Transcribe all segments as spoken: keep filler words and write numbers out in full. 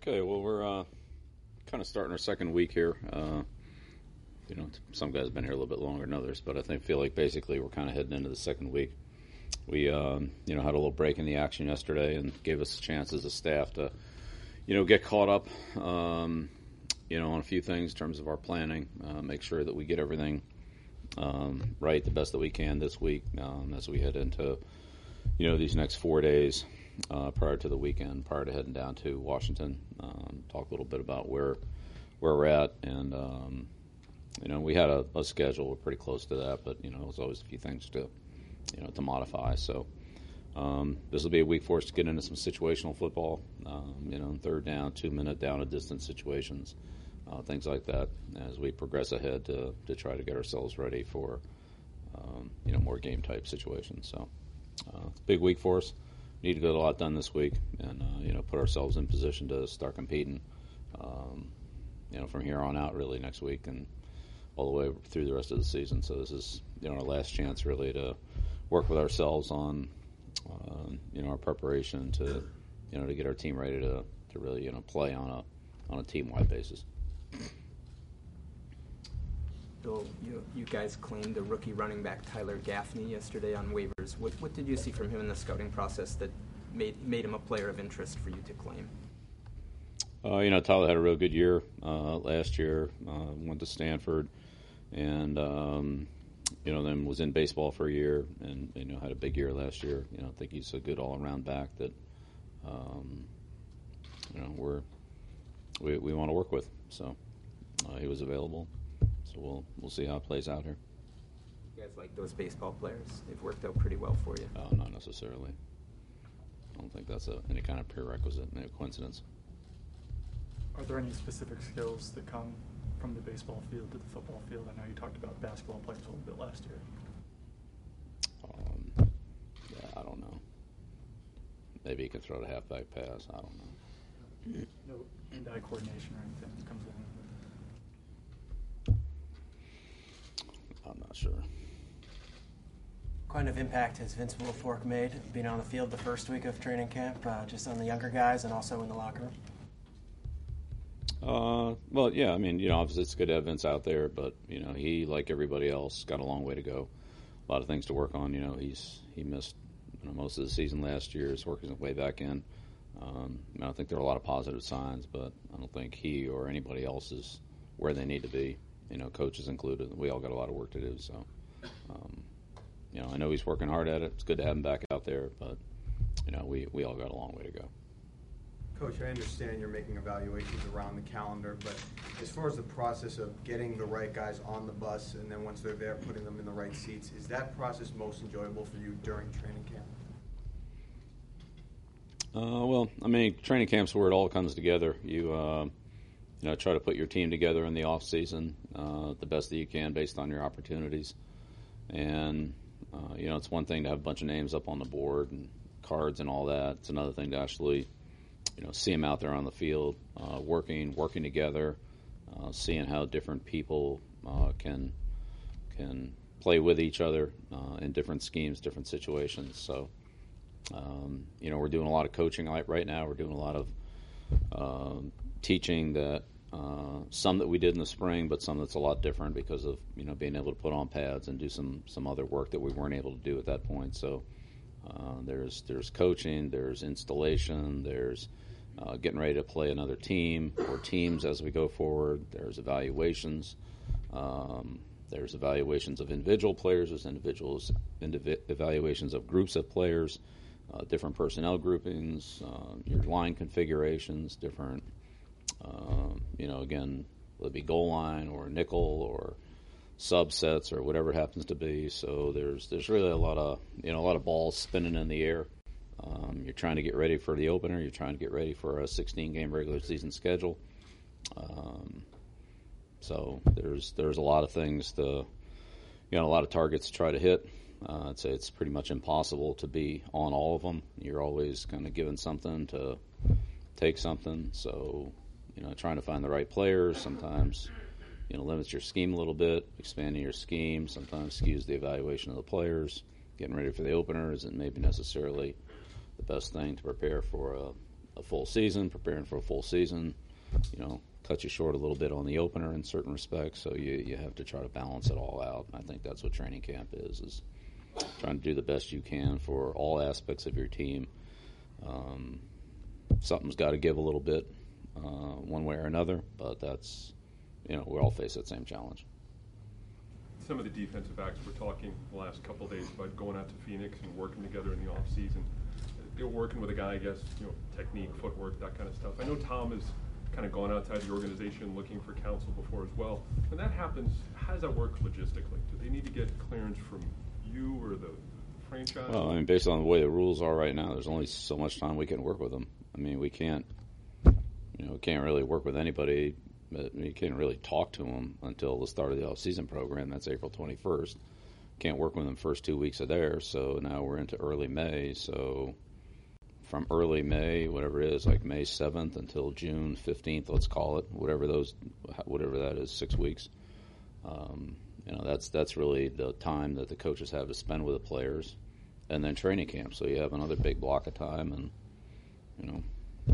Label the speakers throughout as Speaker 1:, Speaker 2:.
Speaker 1: Okay, well, we're uh, kind of starting our second week here. Uh, you know, some guys have been here a little bit longer than others, but I think feel like basically we're kind of heading into the second week. We, um, you know, had a little break in the action yesterday and gave us a chance as a staff to, you know, get caught up, um, you know, on a few things in terms of our planning, uh, make sure that we get everything um, right the best that we can this week um, as we head into, you know, these next four days uh, prior to the weekend, prior to heading down to Washington. Um, talk a little bit about where where we're at, and um, you know, we had a, a schedule. We're pretty close to that, but you know, there's always a few things to, you know, to modify. So um, this will be a week for us to get into some situational football. Um, you know, third down, two minute down a distance situations, uh, things like that, as we progress ahead to to try to get ourselves ready for um, you know, more game type situations. So uh, it's a big week for us. We need to get a lot done this week, and uh, you know, put ourselves in position to start competing. Um, you know, from here on out, really next week and all the way through the rest of the season. So this is, you know, our last chance really to work with ourselves on, uh, you know, our preparation to, you know, to get our team ready to, to really, you know, play on a on a team-wide basis.
Speaker 2: Bill, you, you guys claimed the rookie running back Tyler Gaffney yesterday on waivers. What what did you see from him in the scouting process that made made him a player of interest for you to claim?
Speaker 1: Uh, you know, Tyler had a real good year uh, last year. Uh, went to Stanford, and um, you know, then was in baseball for a year, and you know, had a big year last year. You know, I think he's a good all-around back that um, you know we're we we want to work with. So uh, he was available. So we'll we'll see how it plays out here.
Speaker 2: You guys like those baseball players? They've worked out pretty well for you.
Speaker 1: Uh, not necessarily. I don't think that's a, any kind of prerequisite, no coincidence.
Speaker 3: Are there any specific skills that come from the baseball field to the football field? I know you talked about basketball players a little bit last year.
Speaker 1: Um, yeah, I don't know. Maybe he can throw the halfback pass. I don't know.
Speaker 3: No hand-eye coordination or anything that comes along with it?
Speaker 1: I'm not sure.
Speaker 4: What kind of impact has Vince Wilfork made being on the field the first week of training camp, uh, just on the younger guys and also in the locker room?
Speaker 1: Uh, well, yeah, I mean, you know, obviously it's good to have Vince out there, but, you know, he, like everybody else, got a long way to go. A lot of things to work on. You know, he's he missed you know, most of the season last year. He's working his way back in. Um, I don't think there are a lot of positive signs, but I don't think he or anybody else is where they need to be, you know, coaches included. We all got a lot of work to do, so, um, you know, I know he's working hard at it. It's good to have him back out there, but, you know, we, we all got a long way to go.
Speaker 5: Coach, I understand you're making evaluations around the calendar, but as far as the process of getting the right guys on the bus and then once they're there, putting them in the right seats, is that process most enjoyable for you during training camp?
Speaker 1: Uh, well, I mean, training camp's where it all comes together. You, uh, you know, try to put your team together in the off season uh, the best that you can based on your opportunities. And, uh, you know, it's one thing to have a bunch of names up on the board and cards and all that. It's another thing to actually, you know, see them out there on the field, uh, working, working together, uh, seeing how different people uh, can can play with each other uh, in different schemes, different situations. So, um, you know, we're doing a lot of coaching right now. We're doing a lot of um, teaching that uh, some that we did in the spring, but some that's a lot different because of, you know, being able to put on pads and do some some other work that we weren't able to do at that point. So uh, there's there's coaching, there's installation, there's Uh, getting ready to play another team or teams as we go forward. There's evaluations. Um, there's evaluations of individual players. There's individuals indivi- evaluations of groups of players, uh, different personnel groupings, uh, your line configurations, different, uh, you know, again, whether it be goal line or nickel or subsets or whatever it happens to be. So there's there's really a lot of, you know, a lot of balls spinning in the air. Um, you're trying to get ready for the opener. You're trying to get ready for a sixteen-game regular season schedule. Um, so there's there's a lot of things to, you know, a lot of targets to try to hit. Uh, I'd say it's pretty much impossible to be on all of them. You're always kind of given something to take something. So, you know, trying to find the right players sometimes, you know, limits your scheme a little bit. Expanding your scheme sometimes skews the evaluation of the players. Getting ready for the opener isn't maybe necessarily the best thing to prepare for a, a full season, preparing for a full season, you know, cut you short a little bit on the opener in certain respects. So you you have to try to balance it all out. I think that's what training camp is, is trying to do the best you can for all aspects of your team. Um, something's got to give a little bit uh, one way or another, but that's, you know, we all face that same challenge.
Speaker 6: Some of the defensive backs were talking the last couple of days about going out to Phoenix and working together in the off season. They're working with a guy, I guess, you know, technique, footwork, that kind of stuff. I know Tom has kind of gone outside the organization looking for counsel before as well. When that happens, how does that work logistically? Do they need to get clearance from you or the franchise?
Speaker 1: Well, I mean, based on the way the rules are right now, there's only so much time we can work with them. I mean, we can't, you know, can't really work with anybody. You can't really talk to them until the start of the off-season program. That's April twenty-first. Can't work with them first two weeks of there. So now we're into early May. So from early May, whatever it is, like May seventh until June fifteenth, let's call it, whatever those, whatever that is, six weeks. Um, you know, that's that's really the time that the coaches have to spend with the players, and then training camp. So you have another big block of time, and you know,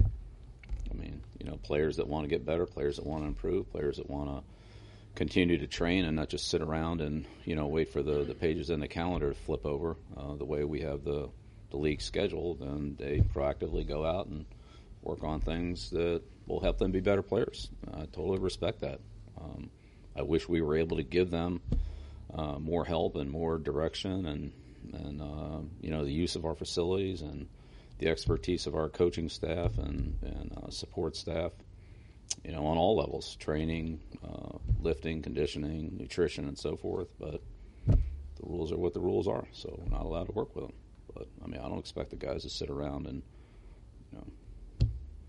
Speaker 1: I mean, you know, players that want to get better, players that want to improve, players that want to continue to train and not just sit around and, you know, wait for the, the pages in the calendar to flip over uh, the way we have the, the league scheduled, and they proactively go out and work on things that will help them be better players. I totally respect that. Um, I wish we were able to give them uh, more help and more direction and, and uh, you know, the use of our facilities and the expertise of our coaching staff and, and uh, support staff, you know, on all levels, training, uh, lifting, conditioning, nutrition, and so forth. But the rules are what the rules are, so we're not allowed to work with them. But, I mean, I don't expect the guys to sit around and, you know,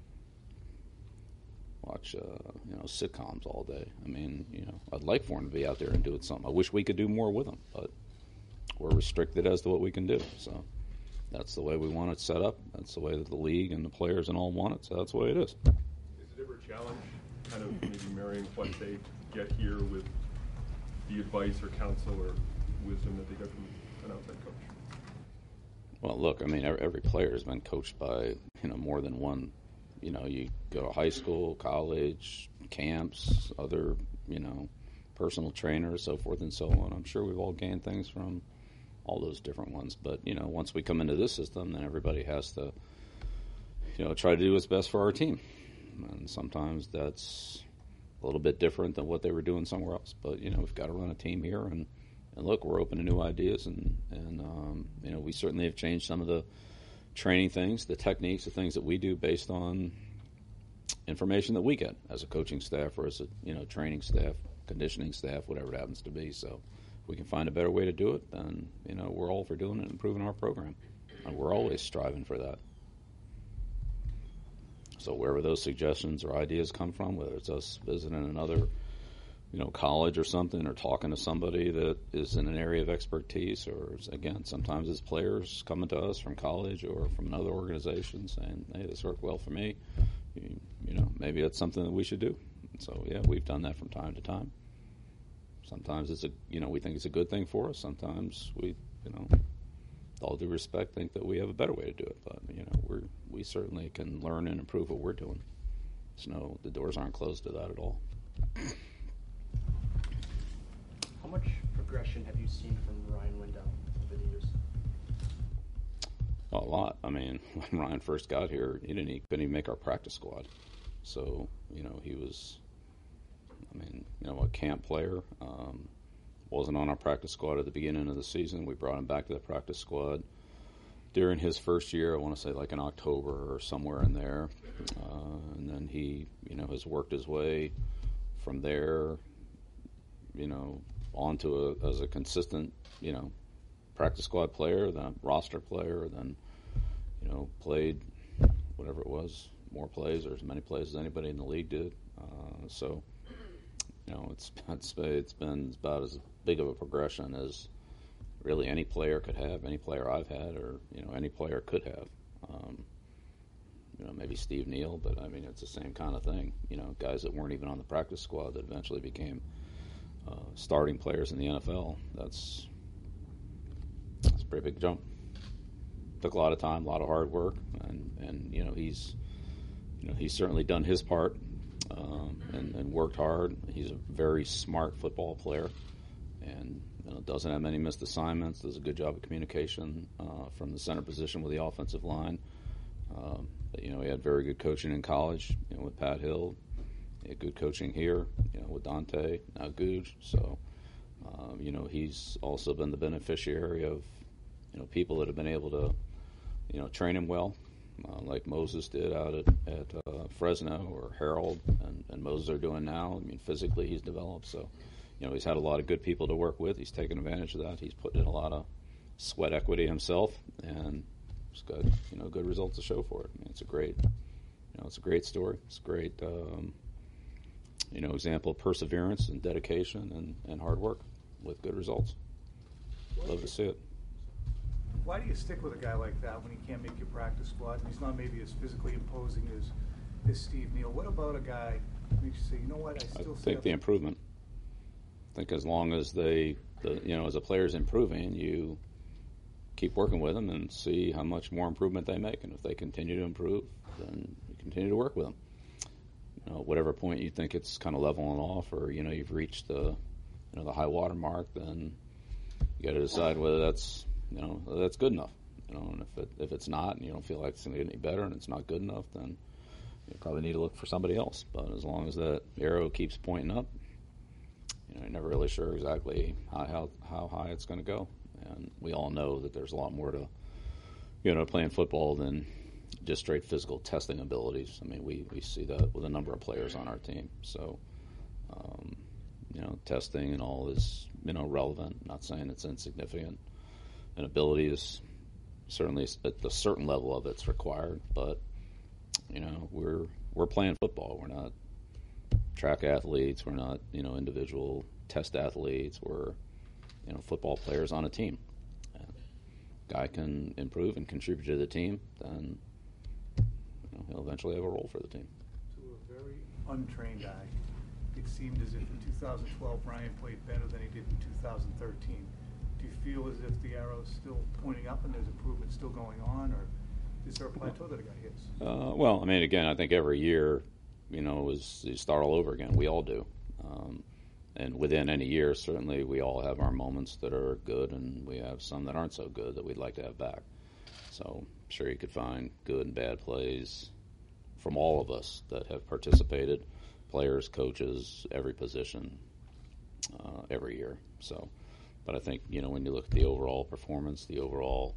Speaker 1: watch, uh, you know, sitcoms all day. I mean, you know, I'd like for them to be out there and doing something. I wish we could do more with them, but we're restricted as to what we can do, so. That's the way we want it set up. That's the way that the league and the players and all want it, so that's the way it is.
Speaker 6: Is it ever a challenge, kind of maybe marrying what they get here with the advice or counsel or wisdom that they get from an outside coach?
Speaker 1: Well, look, I mean, every player has been coached by, you know, more than one. You know, you go to high school, college, camps, other, you know, personal trainers, so forth and so on. I'm sure we've all gained things from all those different ones. But, you know, once we come into this system, then everybody has to, you know, try to do what's best for our team. And sometimes that's a little bit different than what they were doing somewhere else. But, you know, we've got to run a team here. And, and look, we're open to new ideas. And, and um, you know, we certainly have changed some of the training things, the techniques, the things that we do based on information that we get as a coaching staff or as a, you know, training staff, conditioning staff, whatever it happens to be. So if we can find a better way to do it, then, you know, we're all for doing it and improving our program. And we're always striving for that. So wherever those suggestions or ideas come from, whether it's us visiting another, you know, college or something, or talking to somebody that is in an area of expertise, or, again, sometimes it's players coming to us from college or from another organization saying, hey, this worked well for me. You, you know, maybe that's something that we should do. And so, yeah, we've done that from time to time. Sometimes it's a, you know, we think it's a good thing for us. Sometimes we, you know, with all due respect, think that we have a better way to do it. But, you know, we're, we certainly can learn and improve what we're doing. So, no, the doors aren't closed to that at all.
Speaker 7: How much progression have you seen from Ryan Wendell over the years?
Speaker 1: A lot. I mean, when Ryan first got here, he didn't, he couldn't even make our practice squad. So, you know, he was, I mean, you know, a camp player. Um, wasn't on our practice squad at the beginning of the season. We brought him back to the practice squad during his first year, I want to say like in October or somewhere in there. Uh, and then he, you know, has worked his way from there, you know, onto a, as a consistent, you know, practice squad player, then a roster player, then, you know, played whatever it was, more plays or as many plays as anybody in the league did. Uh, so, you know, it's, it's it's been about as big of a progression as really any player could have, any player I've had, or, you know, any player could have. Um, you know, maybe Steve Neal, but I mean, it's the same kind of thing. You know, guys that weren't even on the practice squad that eventually became uh, starting players in the N F L. That's that's a pretty big jump. Took a lot of time, a lot of hard work, and, and you know, he's you know, he's certainly done his part um, and, and worked hard. He's a very smart football player, and you know, doesn't have many missed assignments. Does a good job of communication uh, from the center position with the offensive line. Um, but, you know, he had very good coaching in college, you know, with Pat Hill. He had good coaching here, you know, with Dante, now Googe. So, um, you know, he's also been the beneficiary of, you know, people that have been able to, you know, train him well, uh, like Moses did out at, at uh, Fresno, or Harold and, and Moses are doing now. I mean, physically he's developed. So, you know, he's had a lot of good people to work with. He's taken advantage of that. He's put in a lot of sweat equity himself, and he's got, you know, good results to show for it. I mean, it's a great, you know, it's a great story. It's a great, um, you know, example of perseverance and dedication and, and hard work with good results. Love to see it.
Speaker 8: Why do you stick with a guy like that when he can't make your practice squad and he's not maybe as physically imposing as, as Steve Neal? What about a guy that makes you say, you know what, I still
Speaker 1: I think the improvement. I think as long as they, the, you know, as a player's improving, you keep working with them and see how much more improvement they make. And if they continue to improve, then you continue to work with them. You know, whatever point you think it's kind of leveling off, or you know you've reached the, you know, the high water mark, then you got to decide whether that's, you know, whether that's good enough. You know, and if it, if it's not, and you don't feel like it's going to get any better, and it's not good enough, then you probably need to look for somebody else. But as long as that arrow keeps pointing up, you know, you're never really sure exactly how how, how high it's going to go. And we all know that there's a lot more to, you know, playing football than just straight physical testing abilities. I mean, we, we see that with a number of players on our team. So, um, you know, testing and all is, you know, relevant. I'm not saying it's insignificant. And ability is certainly at a certain level of it's required. But, you know, we're we're playing football. We're not track athletes. We're not, you know, individual test athletes. We're, you know, football players on a team. And guy can improve and contribute to the team, then you know, he'll eventually have a role for the team.
Speaker 8: To a very untrained eye, it seemed as if in two thousand twelve Ryan played better than he did in two thousand thirteen. Do you feel as if the arrow's still pointing up and there's improvement still going on, or is there a plateau that a guy hits?
Speaker 1: Uh, well, I mean, again, I think every year, you know, is you start all over again. We all do. Um, and within any year, certainly we all have our moments that are good, and we have some that aren't so good that we'd like to have back. So I'm sure you could find good and bad plays from all of us that have participated, players, coaches, every position, uh, every year. So, but I think, you know, when you look at the overall performance, the overall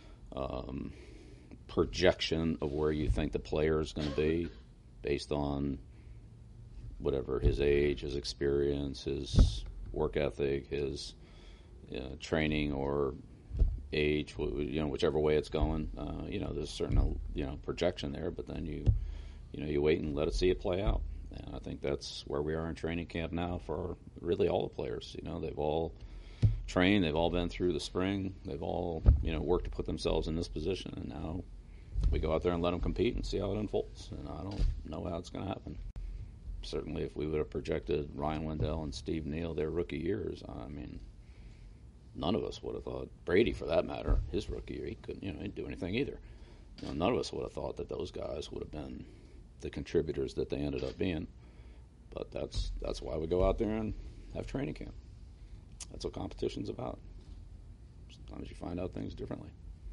Speaker 1: um, projection of where you think the player is going to be based on whatever his age, his experience, his work ethic, his you know, training or age, you know, whichever way it's going, uh, you know, there's a certain, you know, projection there, but then you, you know, you wait and let it see it play out. And I think that's where we are in training camp now for really all the players. You know, they've all trained, they've all been through the spring, they've all, you know, worked to put themselves in this position, and now we go out there and let them compete and see how it unfolds. And I don't know how it's going to happen. Certainly, if we would have projected Ryan Wendell and Steve Neal their rookie years, I mean, none of us would have thought, Brady for that matter, his rookie year, he couldn't, you know, he didn't do anything either. You know, none of us would have thought that those guys would have been the contributors that they ended up being. But that's that's why we go out there and have training camp. That's what competition's about. Sometimes you find out things differently.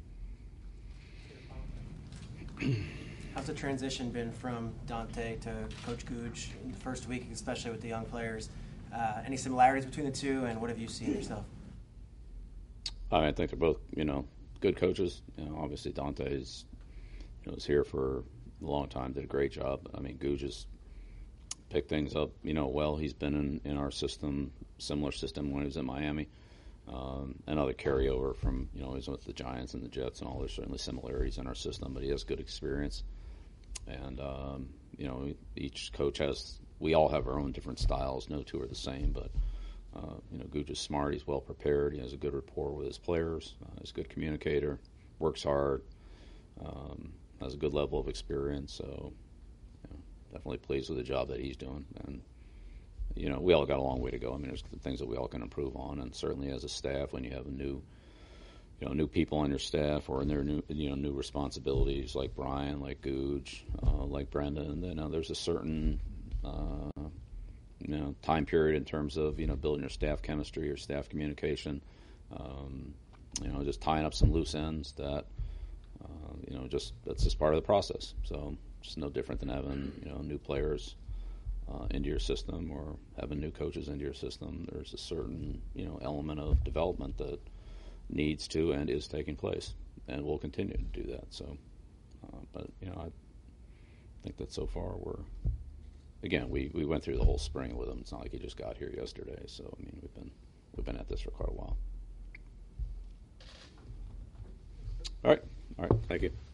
Speaker 4: How's the transition been from Dante to Coach Googe in the first week, especially with the young players? Uh, any similarities between the two, and what have you seen yourself?
Speaker 1: I, mean, I think they're both, you know, good coaches. You know, obviously Dante's, you know, was here for a long time, did a great job. I mean, Googe has picked things up, you know, well. He's been in, in our system, similar system when he was in Miami. Um, another carryover from, you know, he's with the Giants and the Jets and all. There's certainly similarities in our system, but he has good experience. And, um, you know, each coach has, we all have our own different styles. No two are the same, but, uh, you know, Googe is smart. He's well prepared. He has a good rapport with his players. Uh, he's a good communicator, works hard, um, has a good level of experience. So, you know, definitely pleased with the job that he's doing. And, you know, we all got a long way to go. I mean, there's things that we all can improve on. And certainly as a staff, when you have a new you know, new people on your staff or in their new, you know, new responsibilities, like Brian, like Googe, uh, like Brendan. You know, there's a certain, uh, you know, time period in terms of, you know, building your staff chemistry, your staff communication. Um, you know, just tying up some loose ends that, uh, you know, just that's just part of the process. So it's no different than having, you know, new players uh, into your system or having new coaches into your system. There's a certain, you know, element of development that needs to and is taking place, and will continue to do that. So, uh, but you know, I think that so far we're, again, we, we went through the whole spring with him. It's not like he just got here yesterday. So I mean, we've been we've been at this for quite a while. All right, all right, thank you.